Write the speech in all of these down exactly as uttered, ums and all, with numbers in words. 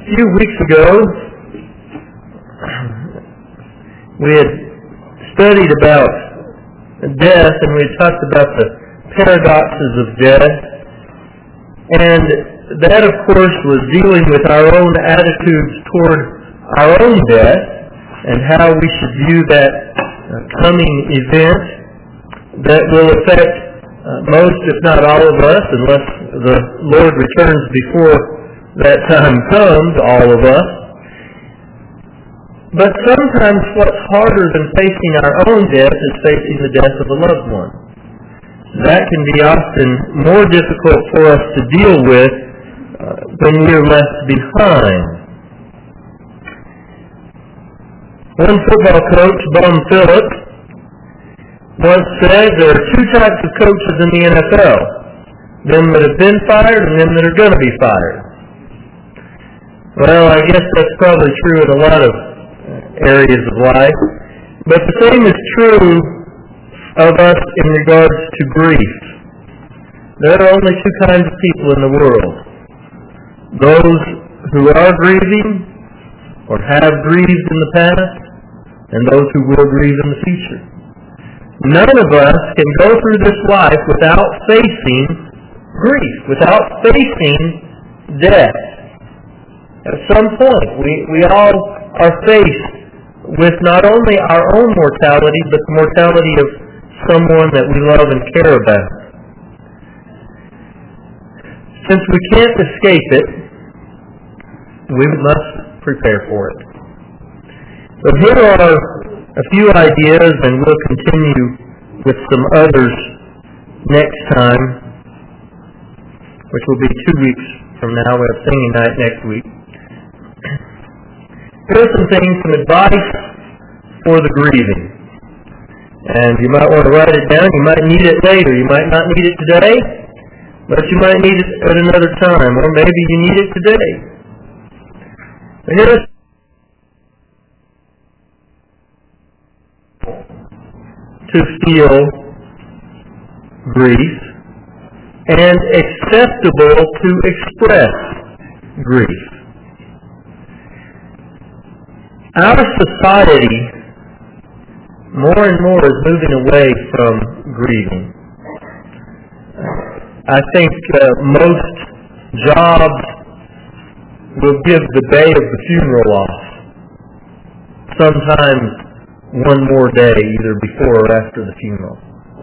few weeks ago, we had studied about death, and we had talked about the paradoxes of death. And that, of course, was dealing with our own attitudes toward our own death and how we should view that uh, coming event that will affect uh, most, if not all of us, unless the Lord returns before that time comes, all of us. But sometimes what's harder than facing our own death is facing the death of a loved one. That can be often more difficult for us to deal with uh, when we're left behind. One football coach, Bum Phillips, once said there are two types of coaches in the N F L. Them that have been fired and them that are going to be fired. Well, I guess that's probably true in a lot of areas of life. But the same is true of us in regards to grief. There are only two kinds of people in the world. Those who are grieving or have grieved in the past, and those who will grieve in the future. None of us can go through this life without facing grief, without facing death. At some point, we, we all are faced with not only our own mortality, but the mortality of someone that we love and care about. Since we can't escape it, we must prepare for it. But here are a few ideas, and we'll continue with some others next time, which will be two weeks from now. We have singing night next week. Here are some things, some advice for the grieving. And you might want to write it down. You might need it later. You might not need it today, but you might need it at another time, or maybe you need it today. And here's to feel grief and acceptable to express grief. Our society more and more is moving away from grieving. I think uh, most jobs will give the day of the funeral off. Sometimes one more day, either before or after the funeral,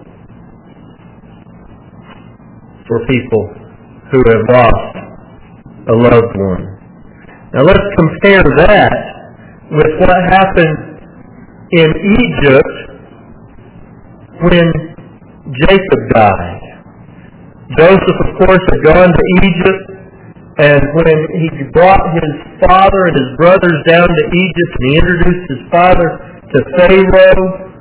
for people who have lost a loved one. Now let's compare that with what happened in Egypt when Jacob died. Joseph, of course, had gone to Egypt, and when he brought his father and his brothers down to Egypt, and he introduced his father to Pharaoh,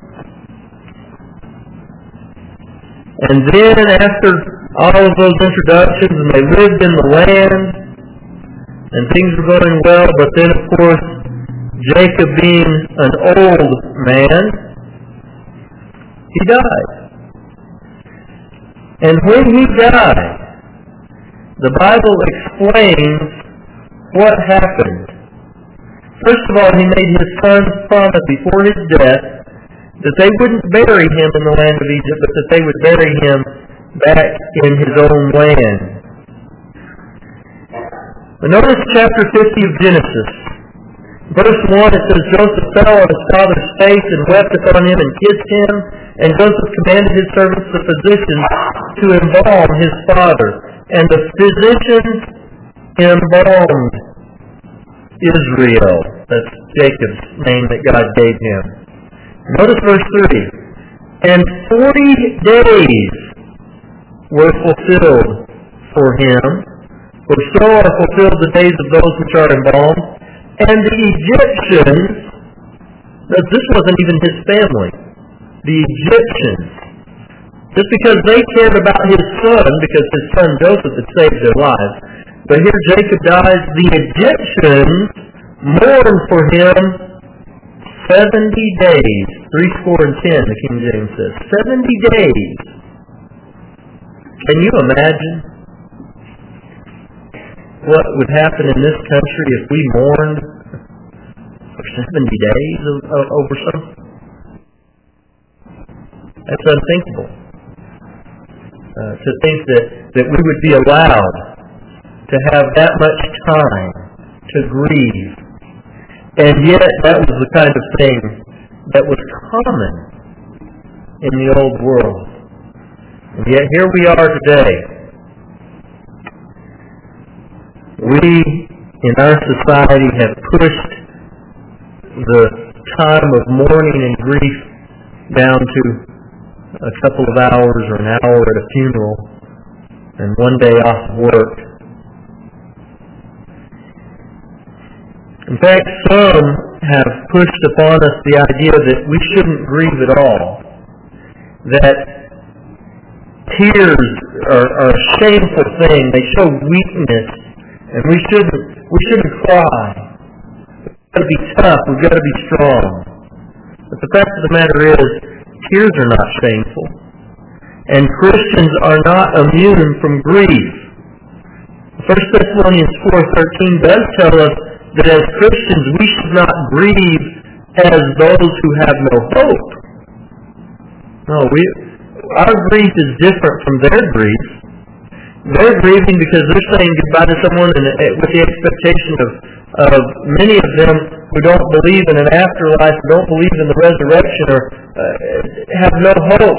and then after all of those introductions, and they lived in the land, and things were going well, but then, of course, Jacob, being an old man, he died. And when he died, the Bible explains what happened. First of all, he made his sons promise before his death that they wouldn't bury him in the land of Egypt, but that they would bury him back in his own land. But notice chapter fifty of Genesis. Verse one, it says, Joseph fell on his father's face and wept upon him and kissed him. And Joseph commanded his servants, the physicians, to embalm his father. And the physicians embalmed Israel. That's Jacob's name that God gave him. Notice verse three. And forty days were fulfilled for him, for so are fulfilled the days of those which are embalmed. And the Egyptians, this wasn't even his family, the Egyptians, just because they cared about his son, because his son Joseph had saved their lives. But here Jacob dies, the Egyptians mourned for him seventy days. Three score and ten, the King James says. Seventy days. Can you imagine? what would happen in this country if we mourned for seventy days of, of, over something? That's unthinkable. Uh, to think that, that we would be allowed to have that much time to grieve. And yet that was the kind of thing that was common in the old world. And yet here we are today. We in our society have pushed the time of mourning and grief down to a couple of hours or an hour at a funeral and one day off of work. In fact, some have pushed upon us the idea that we shouldn't grieve at all, that tears are, are a shameful thing. They show weakness, and we shouldn't we shouldn't cry. We've got to be tough. We've got to be strong. But the fact of the matter is, tears are not shameful, and Christians are not immune from grief. First Thessalonians four thirteen does tell us that as Christians we should not grieve as those who have no hope. No, we, our grief is different from their grief. They're grieving because they're saying goodbye to someone and with the expectation of, of many of them who don't believe in an afterlife, don't believe in the resurrection, or uh, have no hope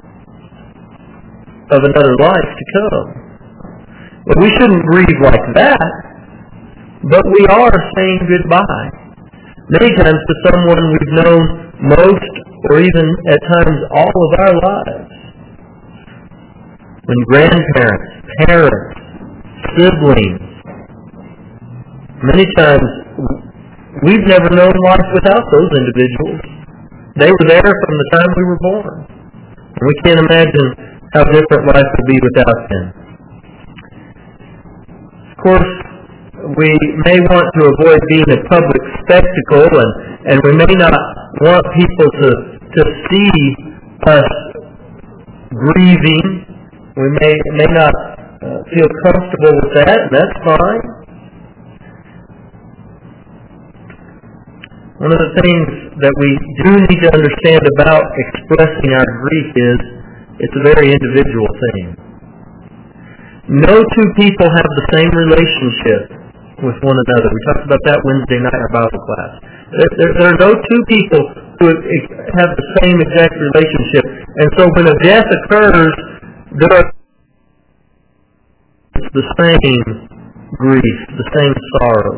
of another life to come. But we shouldn't grieve like that. But we are saying goodbye. Many times to someone we've known most, or even at times all of our lives. When grandparents, parents, siblings, many times we've never known life without those individuals. They were there from the time we were born. And we can't imagine how different life would be without them. Of course, we may want to avoid being a public spectacle, and, and we may not want people to, to see us grieving. We may, may not uh, feel comfortable with that, and that's fine. One of the things that we do need to understand about expressing our grief is it's a very individual thing. No two people have the same relationship with one another. We talked about that Wednesday night in our Bible class. There, there, there are no two people who have the same exact relationship. And so when a death occurs, there are the same grief, the same sorrow.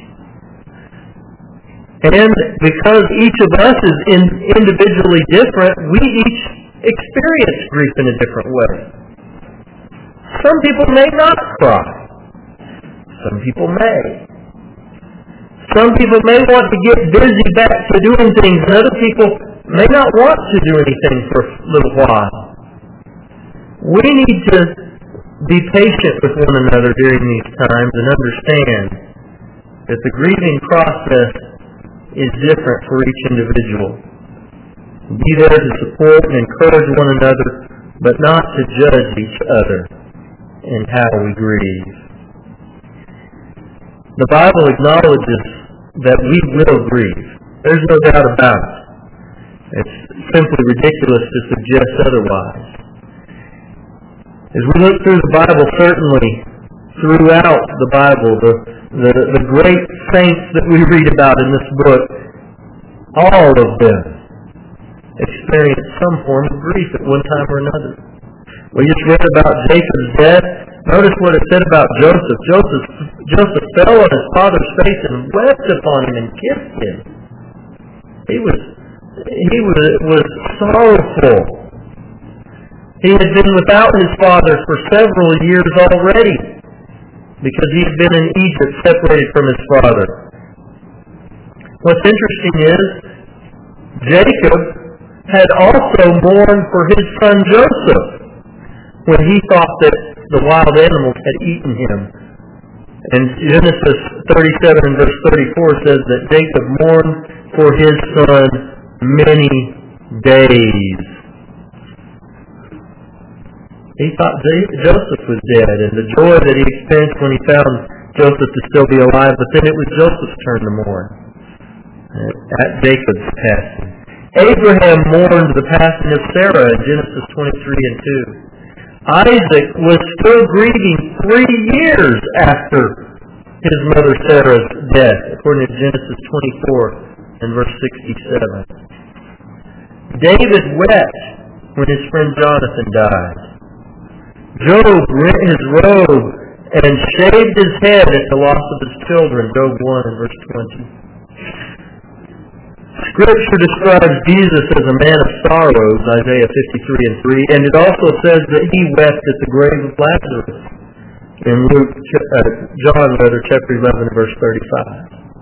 And because each of us is in, individually different, we each experience grief in a different way. Some people may not cry. Some people may. Some people may want to get busy back to doing things, and other people may not want to do anything for a little while. We need to be patient with one another during these times and understand that the grieving process is different for each individual. Be there to support and encourage one another, but not to judge each other in how we grieve. The Bible acknowledges that we will grieve. There's no doubt about it. It's simply ridiculous to suggest otherwise. As we look through the Bible, certainly throughout the Bible, the, the, the great saints that we read about in this book, all of them experienced some form of grief at one time or another. We just read about Jacob's death. Notice what it said about Joseph. Joseph, Joseph fell on his father's face and wept upon him and kissed him. He was, he was, was sorrowful. He had been without his father for several years already because he had been in Egypt separated from his father. What's interesting is Jacob had also mourned for his son Joseph when he thought that the wild animals had eaten him. And Genesis thirty-seven and verse thirty-four says that Jacob mourned for his son many days. He thought Joseph was dead, and the joy that he experienced when he found Joseph to still be alive, but then it was Joseph's turn to mourn at Jacob's passing. Abraham mourned the passing of Sarah in Genesis twenty-three and two. Isaac was still grieving three years after his mother Sarah's death, according to Genesis twenty-four and verse sixty-seven. David wept when his friend Jonathan died. Job rent his robe and shaved his head at the loss of his children, Job one and verse twenty. Scripture describes Jesus as a man of sorrows, Isaiah fifty-three and three, and it also says that he wept at the grave of Lazarus in Luke, uh, John rather, chapter eleven and verse thirty-five.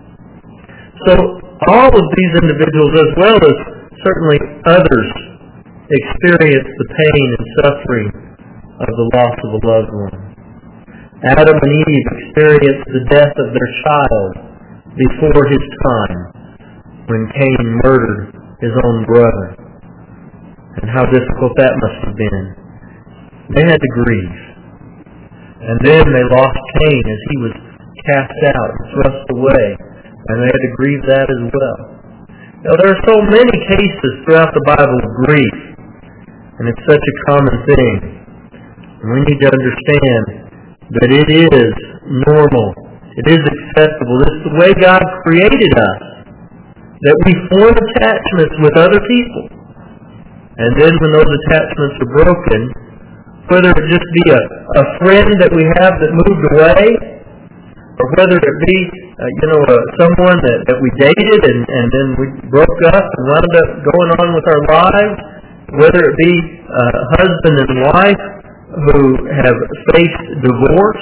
So all of these individuals, as well as certainly others, experience the pain and suffering of the loss of a loved one. Adam and Eve experienced the death of their child before his time, when Cain murdered his own brother. And how difficult that must have been. They had to grieve. And then they lost Cain as he was cast out and thrust away. And they had to grieve that as well. Now, there are so many cases throughout the Bible of grief. And it's such a common thing. And we need to understand that it is normal. It is acceptable. It's the way God created us, that we form attachments with other people. And then when those attachments are broken, whether it just be a, a friend that we have that moved away, or whether it be uh, you know, uh, someone that, that we dated and, and then we broke up and wound up going on with our lives, whether it be a husband and wife who have faced divorce,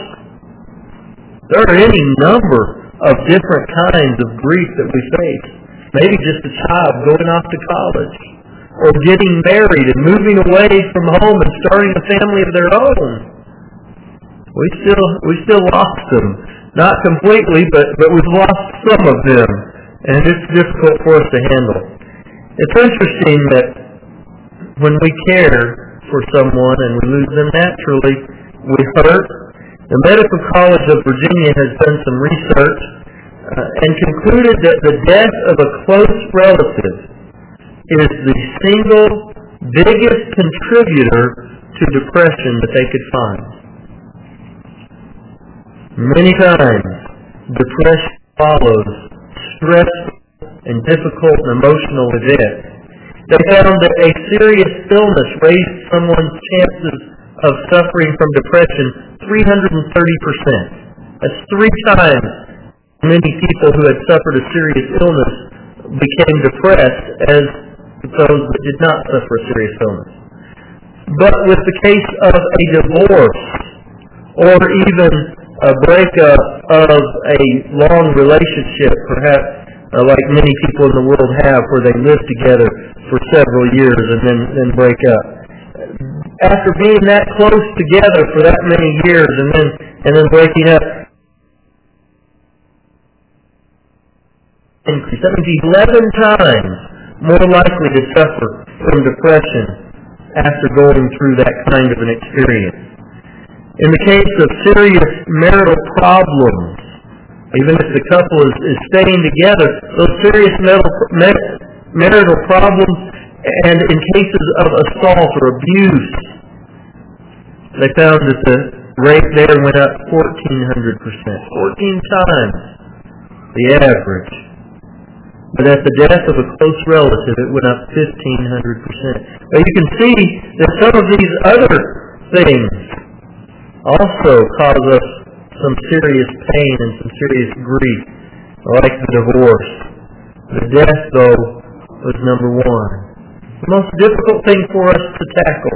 there are any number of different kinds of grief that we face. Maybe just a child going off to college, or getting married and moving away from home and starting a family of their own. We still we still lost them. Not completely, but, but we've lost some of them. And it's difficult for us to handle. It's interesting that when we care for someone and we lose them naturally, we hurt. The Medical College of Virginia has done some research Uh, and concluded that the death of a close relative is the single biggest contributor to depression that they could find. Many times, depression follows stressful and difficult and emotional events. They found that a serious illness raised someone's chances of suffering from depression three hundred thirty percent. That's three times many people who had suffered a serious illness became depressed as those that did not suffer a serious illness. But with the case of a divorce, or even a breakup of a long relationship, perhaps uh, like many people in the world have, where they live together for several years and then, then break up. After being that close together for that many years and then and then breaking up, increase. That means eleven times more likely to suffer from depression after going through that kind of an experience. In the case of serious marital problems, even if the couple is, is staying together, those serious marital, marital problems, and in cases of assault or abuse, they found that the rate there went up fourteen hundred percent. fourteen times the average. But at the death of a close relative, it went up fifteen hundred percent. Now you can see that some of these other things also cause us some serious pain and some serious grief, like the divorce. The death, though, was number one. The most difficult thing for us to tackle.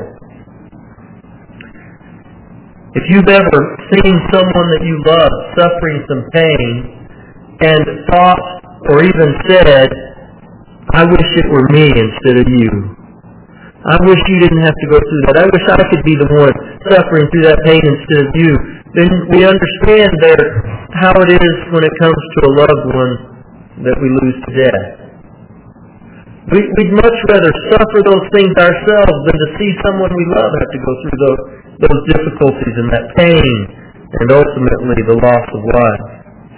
If you've ever seen someone that you love suffering some pain and thought or even said, I wish it were me instead of you. I wish you didn't have to go through that. I wish I could be the one suffering through that pain instead of you. Then we understand there how it is when it comes to a loved one that we lose to death. We, we'd much rather suffer those things ourselves than to see someone we love have to go through those, those difficulties and that pain and ultimately the loss of life.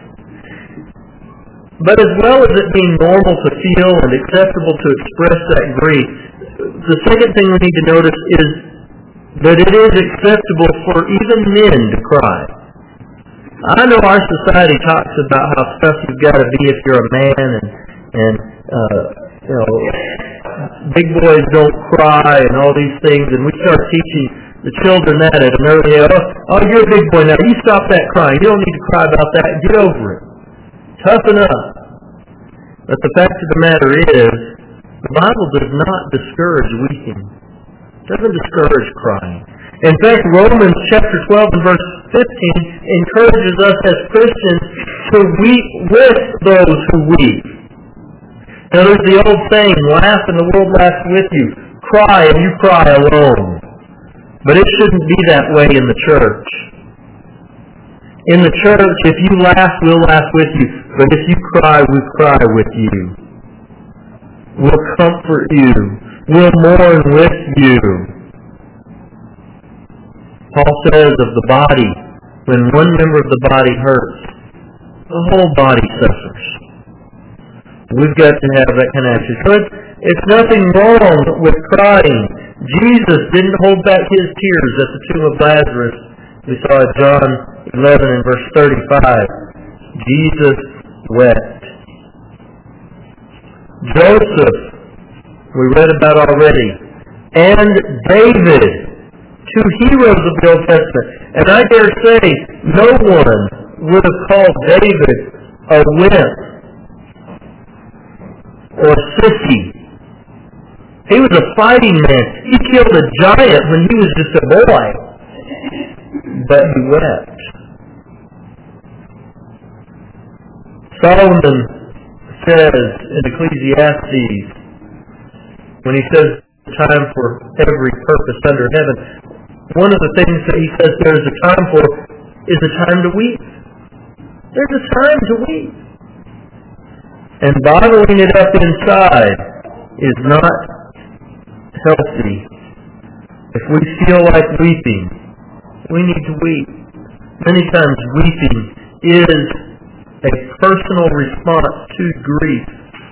But as well as it being normal to feel and acceptable to express that grief, the second thing we need to notice is that it is acceptable for even men to cry. I know our society talks about how tough you've got to be if you're a man, and, and uh, you know, big boys don't cry and all these things, and we start teaching the children that at an early age. Oh, oh, you're a big boy now. You stop that crying. You don't need to cry about that. Get over it. Toughen up. But the fact of the matter is, the Bible does not discourage weeping. It doesn't discourage crying. In fact, Romans chapter twelve and verse fifteen encourages us as Christians to weep with those who weep. Now there's the old saying, laugh and the world laughs with you. Cry and you cry alone. But it shouldn't be that way in the church. In the church, if you laugh, we'll laugh with you. But if you cry, we cry with you. We'll comfort you. We'll mourn with you. Paul says of the body, when one member of the body hurts, the whole body suffers. We've got to have that kind of attitude. So it's, it's nothing wrong with crying. Jesus didn't hold back his tears at the tomb of Lazarus. We saw in John eleven and verse thirty-five. Jesus wept. Joseph, we read about already, and David, two heroes of the Old Testament. And I dare say, no one would have called David a wimp or sissy. He was a fighting man. He killed a giant when he was just a boy. But he wept. Solomon says in Ecclesiastes, when he says time for every purpose under heaven, one of the things that he says there's a time for is a time to weep. There's a time to weep. And bottling it up inside is not healthy. If we feel like weeping, we need to weep. Many times weeping is a personal response to grief.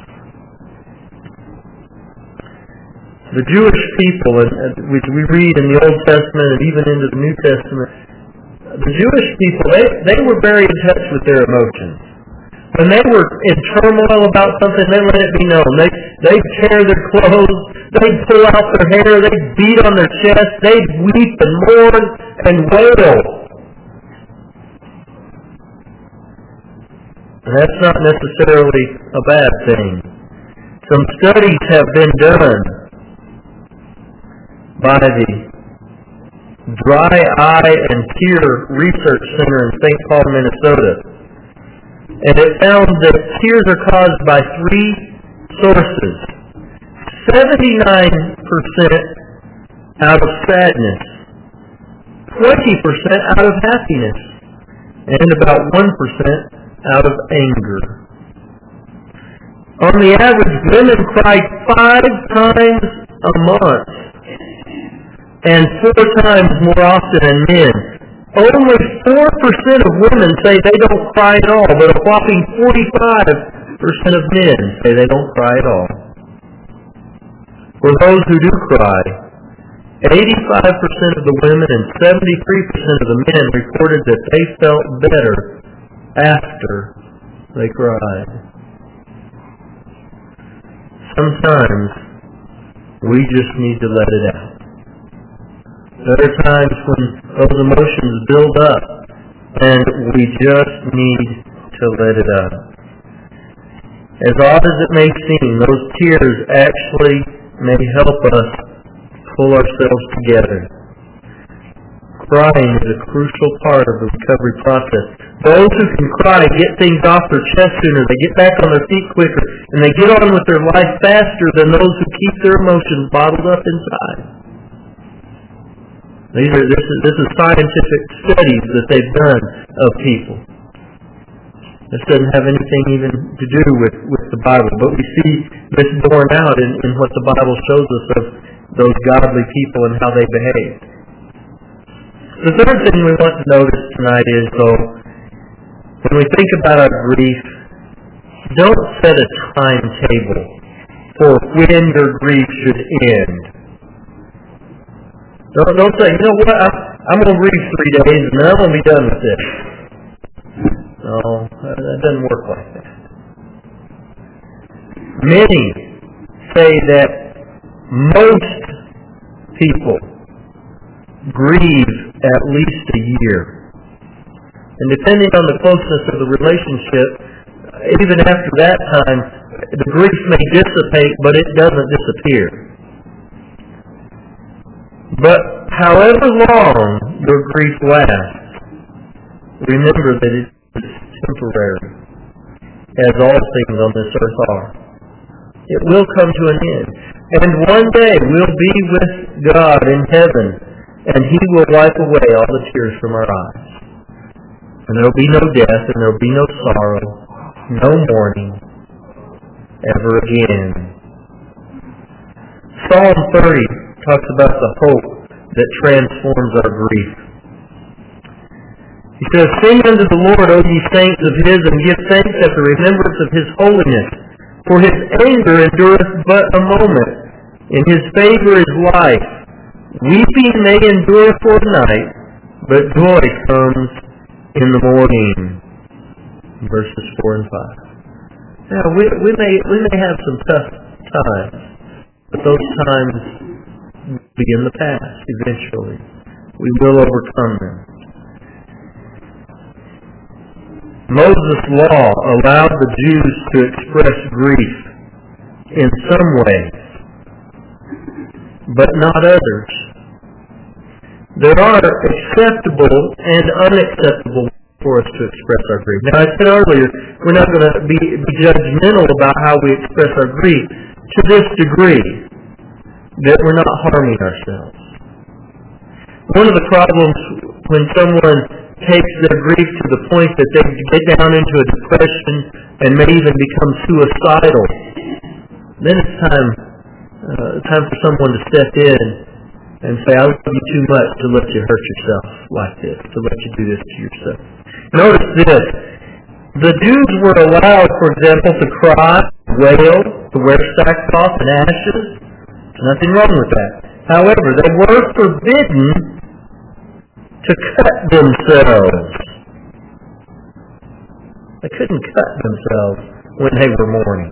The Jewish people, which we read in the Old Testament and even into the New Testament, the Jewish people, they, they were very in touch with their emotions. When they were in turmoil about something, they let it be known. They, they'd tear their clothes, they'd pull out their hair, they'd beat on their chest, they'd weep and mourn and wail. And that's not necessarily a bad thing. Some studies have been done by the Dry Eye and Tear Research Center in Saint Paul, Minnesota. And it found that tears are caused by three sources. seventy-nine percent out of sadness, twenty percent out of happiness, and about one percent out of anger. On the average, women cry five times a month, and four times more often than men. Only four percent of women say they don't cry at all, but a whopping forty-five percent of men say they don't cry at all. For those who do cry, eighty-five percent of the women and seventy-three percent of the men reported that they felt better after they cried. Sometimes we just need to let it out. There are times when those emotions build up and we just need to let it out. As odd as it may seem, those tears actually may help us pull ourselves together. Crying is a crucial part of the recovery process. Those who can cry get things off their chest sooner, they get back on their feet quicker, and they get on with their life faster than those who keep their emotions bottled up inside. These are, this, is, this is scientific studies that they've done of people. This doesn't have anything even to do with, with the Bible, but we see this borne out in, in what the Bible shows us of those godly people and how they behave. The third thing we want to notice tonight is, though, when we think about our grief, don't set a timetable for when your grief should end. Don't, don't say, you know what, I'm, I'm going to grieve three days and then I'm going to be done with this. No, that doesn't work like that. Many say that most people grieve at least a year. And depending on the closeness of the relationship, even after that time, the grief may dissipate, but it doesn't disappear. But however long your grief lasts, remember that it is temporary, as all things on this earth are. It will come to an end. And one day we'll be with God in heaven, and He will wipe away all the tears from our eyes. And there will be no death, and there will be no sorrow, no mourning, ever again. Psalm thirty talks about the hope that transforms our grief. He says, "Sing unto the Lord, O ye saints of His, and give thanks at the remembrance of His holiness. For His anger endureth but a moment. In His favor is life. Weeping may endure for a night, but joy comes in the morning." Verses four and five. Now, we, we may we may have some tough times, but those times will be in the past eventually. We will overcome them. Moses' law allowed the Jews to express grief in some ways, but not others. There are acceptable and unacceptable ways for us to express our grief. Now, I said earlier, we're not going to be, be judgmental about how we express our grief to this degree that we're not harming ourselves. One of the problems when someone takes their grief to the point that they get down into a depression and may even become suicidal, then it's time uh, time for someone to step in and say, "I love you too much to let you hurt yourself like this, to let you do this to yourself." Notice this. The Jews were allowed, for example, to cry, wail, to wear sackcloth and ashes. There's nothing wrong with that. However, they were forbidden to cut themselves. They couldn't cut themselves when they were mourning.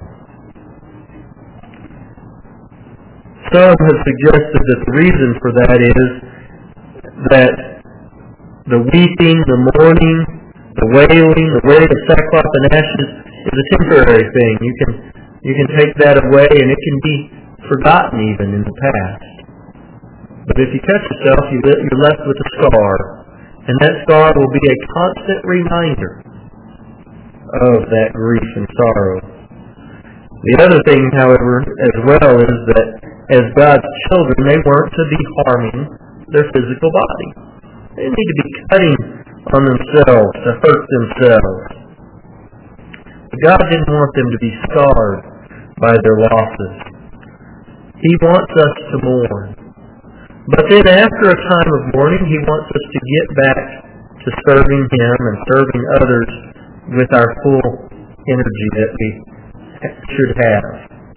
Some have suggested that the reason for that is that the weeping, the mourning, the wailing, the wearing of sackcloth and ashes is a temporary thing. You can you can take that away and it can be forgotten even in the past. But if you cut yourself, you're left with a scar. And that scar will be a constant reminder of that grief and sorrow. The other thing, however, as well, is that as God's children, they weren't to be harming their physical body. They need to be cutting on themselves to hurt themselves. But God didn't want them to be scarred by their losses. He wants us to mourn. But then after a time of mourning, He wants us to get back to serving Him and serving others with our full energy that we should have.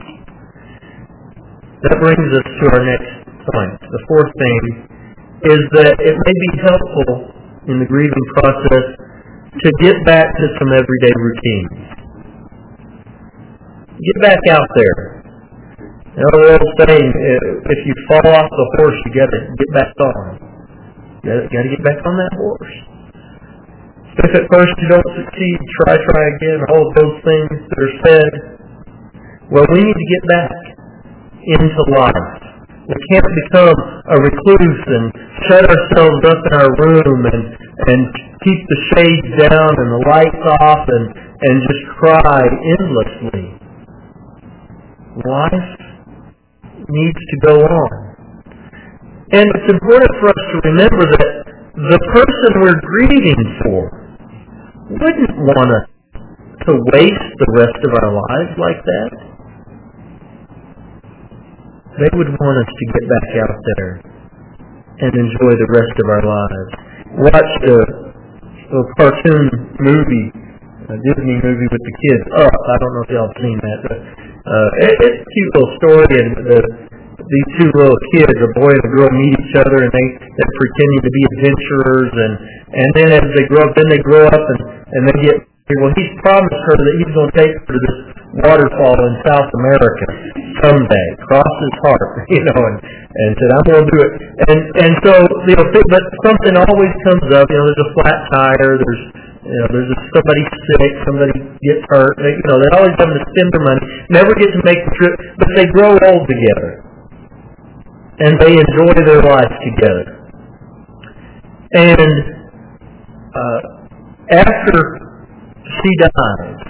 That brings us to our next point. The fourth thing is that it may be helpful in the grieving process to get back to some everyday routines. Get back out there. You know the old saying, if you fall off the horse, you got to get back on. You got to get back on that horse. If at first you don't succeed, try, try again, all of those things that are said. Well, we need to get back into life. We can't become a recluse and shut ourselves up in our room and, and keep the shades down and the lights off and, and just cry endlessly. Life needs to go on. And it's important for us to remember that the person we're grieving for wouldn't want us to waste the rest of our lives like that. They would want us to get back out there and enjoy the rest of our lives. Watched a, a cartoon movie, a Disney movie with the kids. Up. I don't know if y'all have seen that, but uh, it, it's a cute little story, and the, these two little kids, a boy and a girl, meet each other, and they, they're pretending to be adventurers, and, and then as they grow up, then they grow up, and, and they get, well, he's promised her that he's going to take her to this waterfall in South America someday. Cross his heart, you know, and, and said, I'm going to do it. And and so, you know, but something always comes up. You know, there's a flat tire. There's, you know, there's a, somebody sick. Somebody gets hurt. They, you know, they always have to spend their money. Never get to make the trip, but they grow old together, and they enjoy their life together. And uh, after she dies,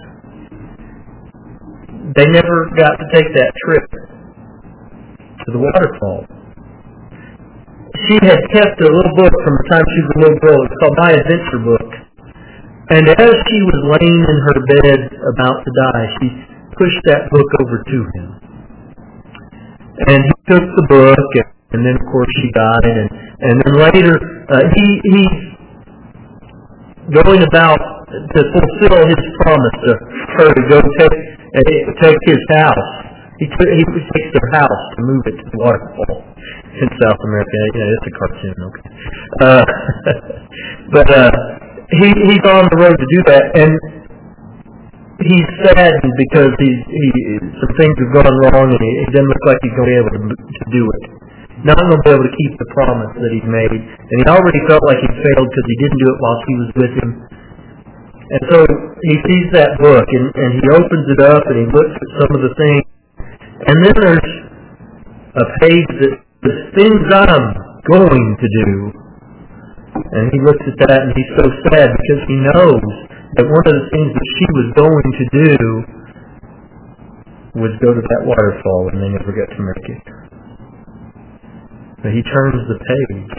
they never got to take that trip to the waterfall. She had kept a little book from the time she was a little girl. It's called My Adventure Book. And as she was laying in her bed about to die, she pushed that book over to him. And he took the book, and, and then of course she died. And, and then later, uh, he he's going about to fulfill his promise to her to go take take his house. He took, he takes their house to move it to the waterfall in South America. Yeah, it's a cartoon, okay. Uh, but uh, he he's on the road to do that, and he's saddened because he's he some things have gone wrong, and he, it doesn't look like he's going to be able to, to do it. Not going to be able to keep the promise that he's made, and he already felt like he failed because he didn't do it while she was with him. And so he sees that book, and, and he opens it up, and he looks at some of the things. And then there's a page that says, things I'm going to do. And he looks at that, and he's so sad because he knows that one of the things that she was going to do was go to that waterfall, and they never got to make it. But he turns the page,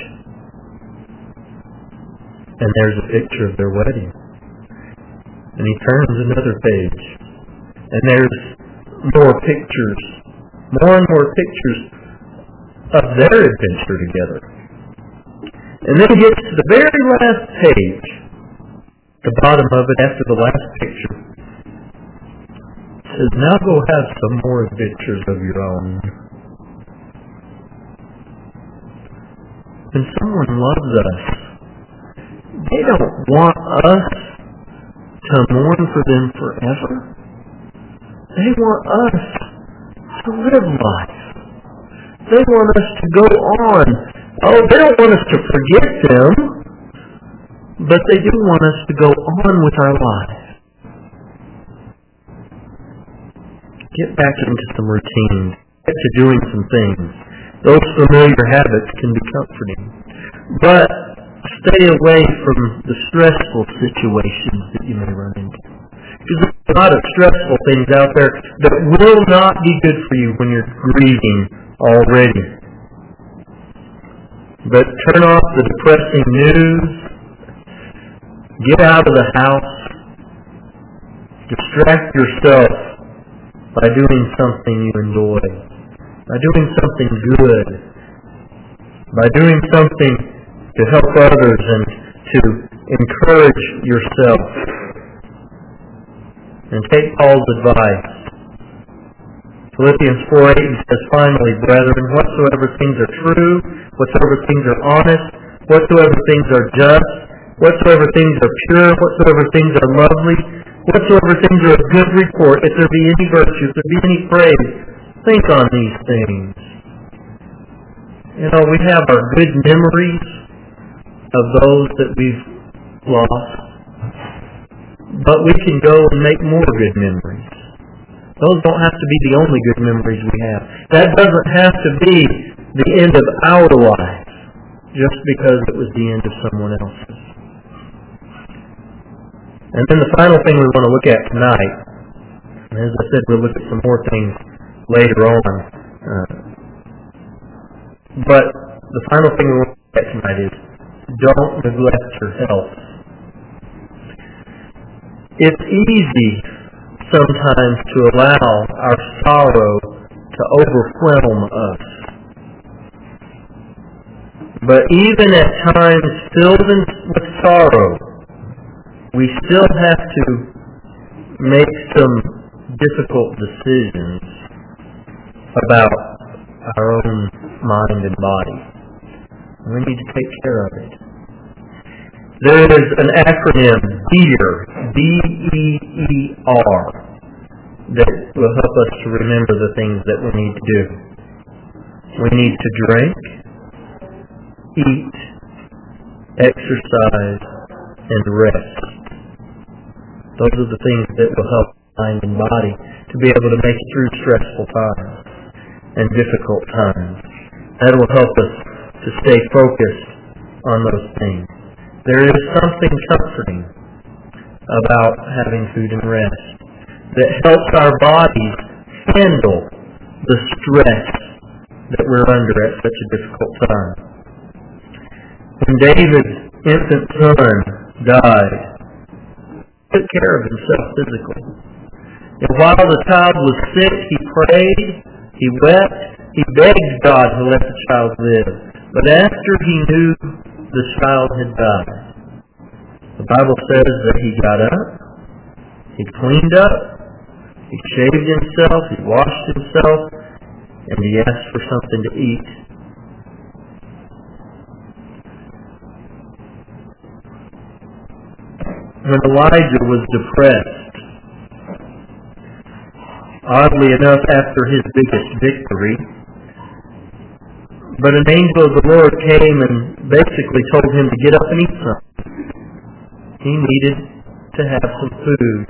and there's a picture of their wedding. And he turns another page, and there's more pictures, more and more pictures of their adventure together. And then he gets to the very last page, the bottom of it, after the last picture. It says, now go have some more adventures of your own. When someone loves us, they don't want us to mourn for them forever. They want us to live life. They want us to go on. Oh, they don't want us to forget them, but they do want us to go on with our lives. Get back into some routines. Get to doing some things. Those familiar habits can be comforting. But stay away from the stressful situations that you may run into. Because there's a lot of stressful things out there that will not be good for you when you're grieving already. But turn off the depressing news. Get out of the house. Distract yourself by doing something you enjoy. By doing something good. By doing something to help others and to encourage yourself. And take Paul's advice. Philippians four eight says, finally, brethren, whatsoever things are true, whatsoever things are honest, whatsoever things are just, whatsoever things are pure, whatsoever things are lovely, whatsoever things are of good report, if there be any virtue, if there be any praise, think on these things. You know, we have our good memories of those that we've lost, but we can go and make more good memories. Those don't have to be the only good memories we have. That doesn't have to be the end of our lives just because it was the end of someone else's. And then the final thing we want to look at tonight, and as I said, we'll look at some more things later on, uh, but the final thing we want to look at tonight is don't neglect your health. It's easy sometimes to allow our sorrow to overwhelm us. But even at times filled with sorrow, we still have to make some difficult decisions about our own mind and body. We need to take care of it. There is an acronym, DEAR, D E E R, that will help us to remember the things that we need to do. We need to drink, eat, exercise, and rest. Those are the things that will help mind and body to be able to make it through stressful times and difficult times. That will help us to stay focused on those things. There is something comforting about having food and rest that helps our bodies handle the stress that we're under at such a difficult time. When David's infant son died, he took care of himself physically. And while the child was sick, he prayed, he wept, he begged God to let the child live. But after he knew the child had died, the Bible says that he got up, he cleaned up, he shaved himself, he washed himself, and he asked for something to eat. When Elijah was depressed, oddly enough after his biggest victory, but an angel of the Lord came and basically told him to get up and eat something. He needed to have some food.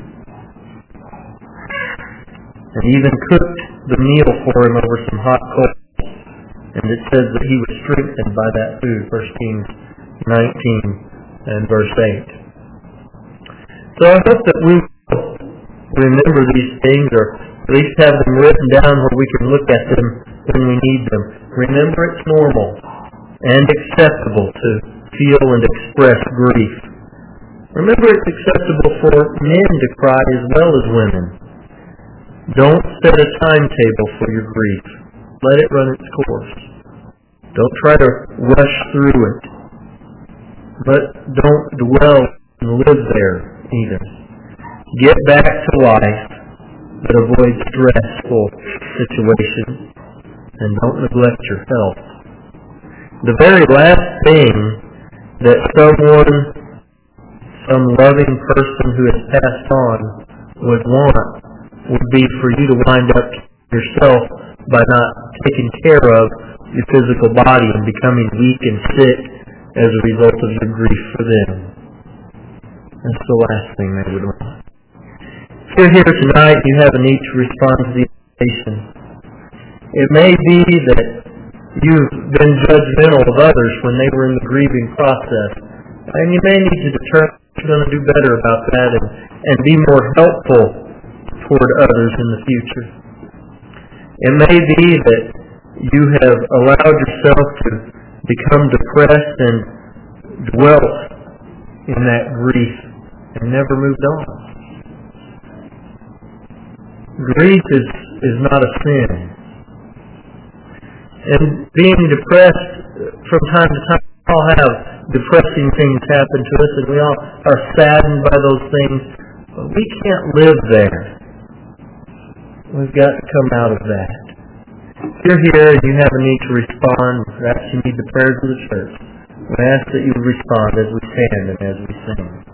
And even cooked the meal for him over some hot coals. And it says that he was strengthened by that food, First Kings nineteen and verse eight. So I hope that we remember these things, or at least have them written down where we can look at them when we need them. Remember, it's normal and acceptable to feel and express grief. Remember, it's acceptable for men to cry as well as women. Don't set a timetable for your grief. Let it run its course. Don't try to rush through it. But don't dwell and live there either. Get back to life, but avoid stressful situations. And don't neglect your health. The very last thing that someone, some loving person who has passed on would want would be for you to wind up yourself by not taking care of your physical body and becoming weak and sick as a result of your grief for them. That's the last thing they would want. If you're here tonight and you have a need to respond to the invitation, it may be that you've been judgmental of others when they were in the grieving process, and you may need to determine what you're going to do better about that and, and be more helpful toward others in the future. It may be that you have allowed yourself to become depressed and dwelt in that grief and never moved on. Grief is, is not a sin. And being depressed, from time to time, we all have depressing things happen to us, and we all are saddened by those things. But we can't live there. We've got to come out of that. If you're here and you have a need to respond, perhaps you need the prayers of the church, we ask that you respond as we stand and as we sing.